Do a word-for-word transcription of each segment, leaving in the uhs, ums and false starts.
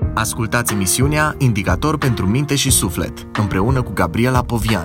Ascultați emisiunea Indicator pentru minte și suflet, împreună cu Gabriela Povian.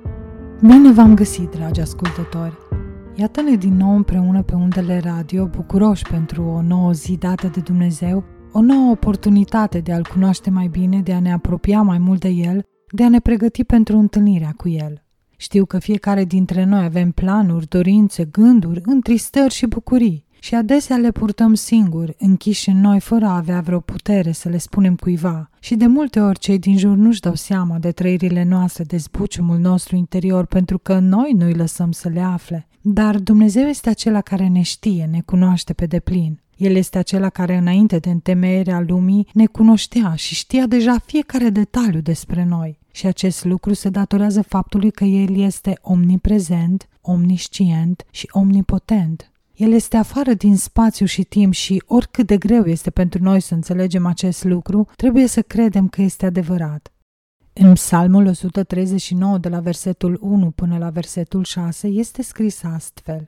Bine v-am găsit, dragi ascultători! Iată-ne din nou împreună pe undele radio, bucuroși pentru o nouă zi dată de Dumnezeu, o nouă oportunitate de a-L cunoaște mai bine, de a ne apropia mai mult de El, de a ne pregăti pentru întâlnirea cu El. Știu că fiecare dintre noi avem planuri, dorințe, gânduri, întristări și bucurii și adesea le purtăm singuri, închiși în noi fără a avea vreo putere să le spunem cuiva și de multe ori cei din jur nu-și dau seama de trăirile noastre, de zbuciumul nostru interior, pentru că noi nu-i lăsăm să le afle. Dar Dumnezeu este acela care ne știe, ne cunoaște pe deplin. El este acela care înainte de întemeierea lumii ne cunoștea și știa deja fiecare detaliu despre noi. Și acest lucru se datorează faptului că El este omniprezent, omniscient și omnipotent. El este afară din spațiu și timp și oricât de greu este pentru noi să înțelegem acest lucru, trebuie să credem că este adevărat. În Psalmul o sută treizeci și nouă, de la versetul unu până la versetul șase, este scris astfel: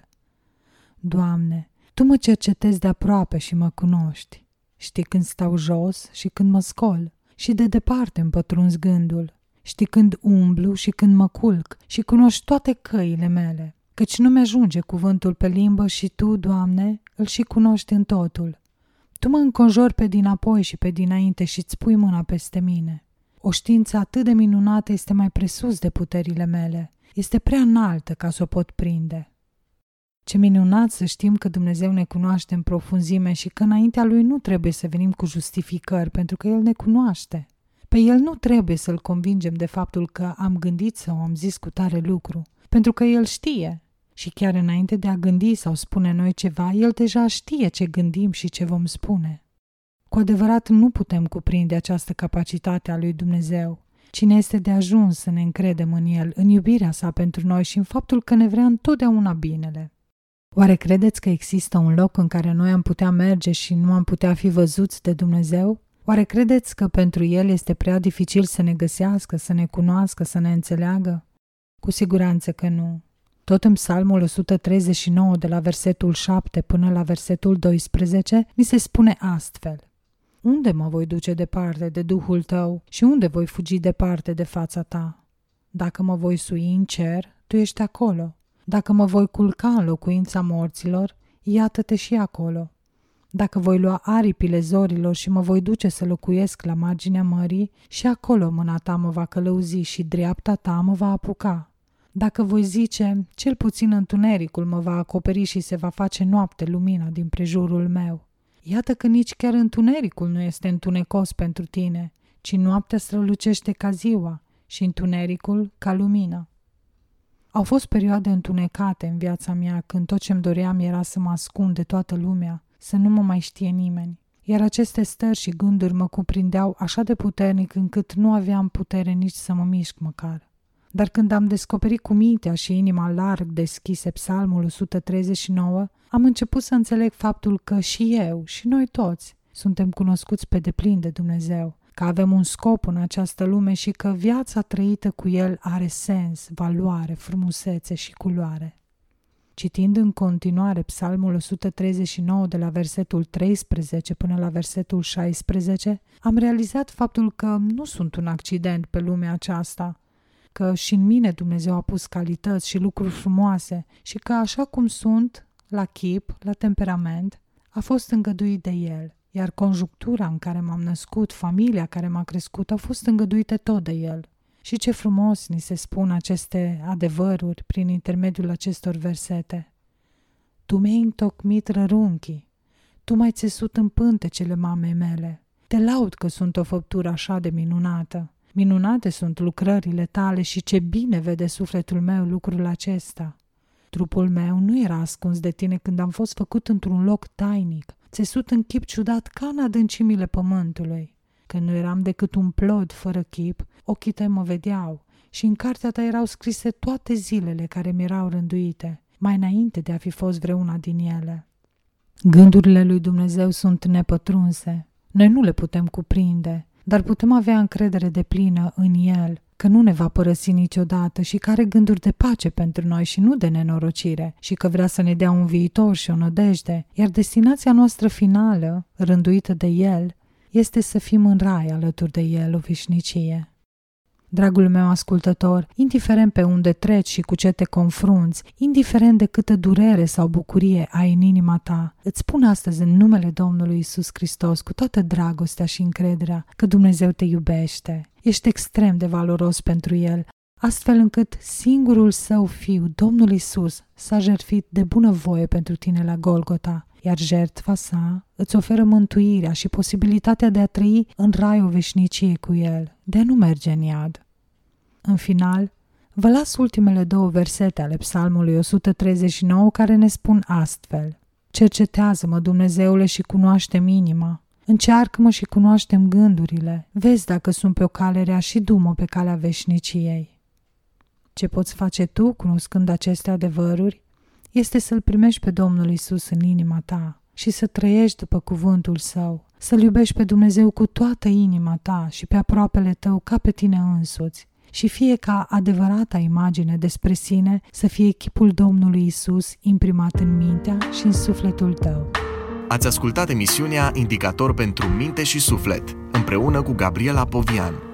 Doamne, Tu mă cercetezi de aproape și mă cunoști. Știi când stau jos și când mă scol și de departe îmi pătrunzi gândul. Știi când umblu și când mă culc și cunoști toate căile mele. Căci nu mi-ajunge cuvântul pe limbă și Tu, Doamne, îl și cunoști în totul. Tu mă înconjori pe dinapoi și pe dinainte și îți pui mâna peste mine. O știință atât de minunată este mai presus de puterile mele. Este prea înaltă ca să o pot prinde. Ce minunat să știm că Dumnezeu ne cunoaște în profunzime și că înaintea Lui nu trebuie să venim cu justificări, pentru că El ne cunoaște. Pe El nu trebuie să-L convingem de faptul că am gândit sau am zis cu tare lucru, pentru că El știe. Și chiar înainte de a gândi sau spune noi ceva, El deja știe ce gândim și ce vom spune. Cu adevărat nu putem cuprinde această capacitate a lui Dumnezeu. Cine este de ajuns să ne încredem în El, în iubirea Sa pentru noi și în faptul că ne vrea întotdeauna binele. Oare credeți că există un loc în care noi am putea merge și nu am putea fi văzuți de Dumnezeu? Oare credeți că pentru El este prea dificil să ne găsească, să ne cunoască, să ne înțeleagă? Cu siguranță că nu. Tot în Psalmul o sută treizeci și nouă, de la versetul șapte până la versetul doisprezece, ni se spune astfel: Unde mă voi duce departe de Duhul Tău și unde voi fugi departe de fața Ta? Dacă mă voi sui în cer, Tu ești acolo. Dacă mă voi culca în locuința morților, iată-te și acolo. Dacă voi lua aripile zorilor și mă voi duce să locuiesc la marginea mării, și acolo mâna Ta mă va călăuzi și dreapta Ta mă va apuca. Dacă voi zice, cel puțin întunericul mă va acoperi și se va face noapte lumina din prejurul meu. Iată că nici chiar întunericul nu este întunecos pentru Tine, ci noaptea strălucește ca ziua și întunericul ca lumina. Au fost perioade întunecate în viața mea când tot ce-mi doream era să mă ascund de toată lumea, să nu mă mai știe nimeni. Iar aceste stări și gânduri mă cuprindeau așa de puternic încât nu aveam putere nici să mă mișc măcar. Dar când am descoperit cu mintea și inima larg deschise Psalmul o sută treizeci și nouă, am început să înțeleg faptul că și eu, și noi toți, suntem cunoscuți pe deplin de Dumnezeu, că avem un scop în această lume și că viața trăită cu El are sens, valoare, frumusețe și culoare. Citind în continuare Psalmul o sută treizeci și nouă, de la versetul treisprezece până la versetul șaisprezece, am realizat faptul că nu sunt un accident pe lumea aceasta, că și în mine Dumnezeu a pus calități și lucruri frumoase și că așa cum sunt, la chip, la temperament, a fost îngăduit de El, iar conjunctura în care m-am născut, familia care m-a crescut, au fost îngăduite tot de El. Și ce frumos ni se spun aceste adevăruri prin intermediul acestor versete. Tu mi-ai întocmit rărunchii, Tu m-ai țesut în pântecele mamei mele. Te laud că sunt o făptură așa de minunată. Minunate sunt lucrările Tale și ce bine vede sufletul meu lucrul acesta. Trupul meu nu era ascuns de Tine când am fost făcut într-un loc tainic, țesut în chip ciudat ca în adâncimile pământului. Când nu eram decât un plod fără chip, ochii Tăi mă vedeau și în cartea Ta erau scrise toate zilele care mi erau rânduite, mai înainte de a fi fost vreuna din ele. Gândurile lui Dumnezeu sunt nepătrunse. Noi nu le putem cuprinde, dar putem avea încredere deplină în El, că nu ne va părăsi niciodată și că are gânduri de pace pentru noi și nu de nenorocire și că vrea să ne dea un viitor și o nădejde, iar destinația noastră finală, rânduită de El, este să fim în rai alături de El o veșnicie. Dragul meu ascultător, indiferent pe unde treci și cu ce te confrunți, indiferent de câtă durere sau bucurie ai în inima ta, îți spun astăzi în numele Domnului Iisus Hristos, cu toată dragostea și încrederea, că Dumnezeu te iubește. Ești extrem de valoros pentru El, astfel încât singurul Său Fiu, Domnul Iisus, s-a jertfit de bunăvoie pentru tine la Golgota, iar jertfa sa îți oferă mântuirea și posibilitatea de a trăi în rai o veșnicie cu El, de a nu merge în iad. În final, vă las ultimele două versete ale Psalmului o sută treizeci și nouă care ne spun astfel: Cercetează-mă, Dumnezeule, și cunoaște-mi inima. Încearcă-mă și cunoaște-mi gândurile. Vezi dacă sunt pe o cale rea și du-mă pe calea veșniciei. Ce poți face tu, cunoscând aceste adevăruri, este să-L primești pe Domnul Iisus în inima ta și să trăiești după cuvântul Său, să-L iubești pe Dumnezeu cu toată inima ta și pe aproapele tău ca pe tine însuți, și fie ca adevărata imagine despre sine să fie chipul Domnului Iisus imprimat în mintea și în sufletul tău. Ați ascultat emisiunea Indicator pentru minte și suflet, împreună cu Gabriela Povian.